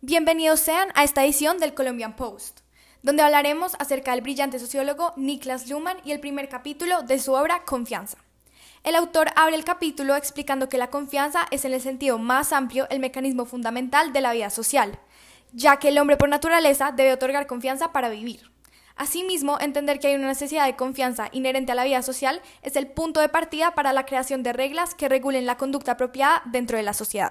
Bienvenidos sean a esta edición del Colombian Post, donde hablaremos acerca del brillante sociólogo Niklas Luhmann y el primer capítulo de su obra Confianza. El autor abre el capítulo explicando que la confianza es en el sentido más amplio el mecanismo fundamental de la vida social, ya que el hombre por naturaleza debe otorgar confianza para vivir. Asimismo, entender que hay una necesidad de confianza inherente a la vida social es el punto de partida para la creación de reglas que regulen la conducta apropiada dentro de la sociedad.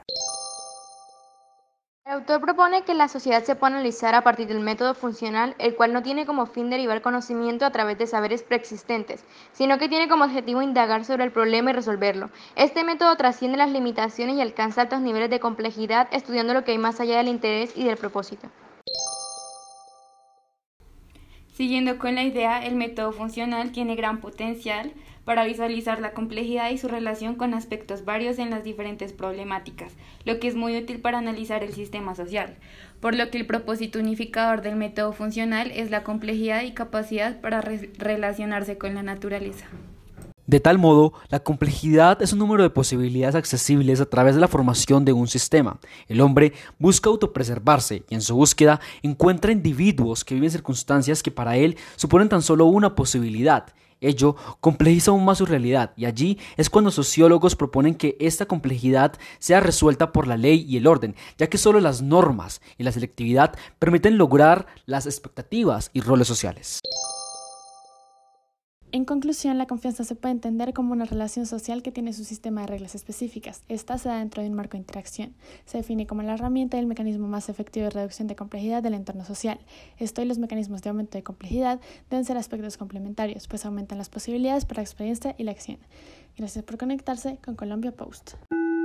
El autor propone que la sociedad se pueda analizar a partir del método funcional, el cual no tiene como fin derivar conocimiento a través de saberes preexistentes, sino que tiene como objetivo indagar sobre el problema y resolverlo. Este método trasciende las limitaciones y alcanza altos niveles de complejidad, estudiando lo que hay más allá del interés y del propósito. Siguiendo con la idea, el método funcional tiene gran potencial para visualizar la complejidad y su relación con aspectos varios en las diferentes problemáticas, lo que es muy útil para analizar el sistema social, por lo que el propósito unificador del método funcional es la complejidad y capacidad para relacionarse con la naturaleza. De tal modo, la complejidad es un número de posibilidades accesibles a través de la formación de un sistema. El hombre busca autopreservarse y en su búsqueda encuentra individuos que viven circunstancias que para él suponen tan solo una posibilidad. Ello complejiza aún más su realidad y allí es cuando sociólogos proponen que esta complejidad sea resuelta por la ley y el orden, ya que solo las normas y la selectividad permiten lograr las expectativas y roles sociales. En conclusión, la confianza se puede entender como una relación social que tiene su sistema de reglas específicas. Esta se da dentro de un marco de interacción. Se define como la herramienta y el mecanismo más efectivo de reducción de complejidad del entorno social. Esto y los mecanismos de aumento de complejidad deben ser aspectos complementarios, pues aumentan las posibilidades para la experiencia y la acción. Gracias por conectarse con Colombia Post.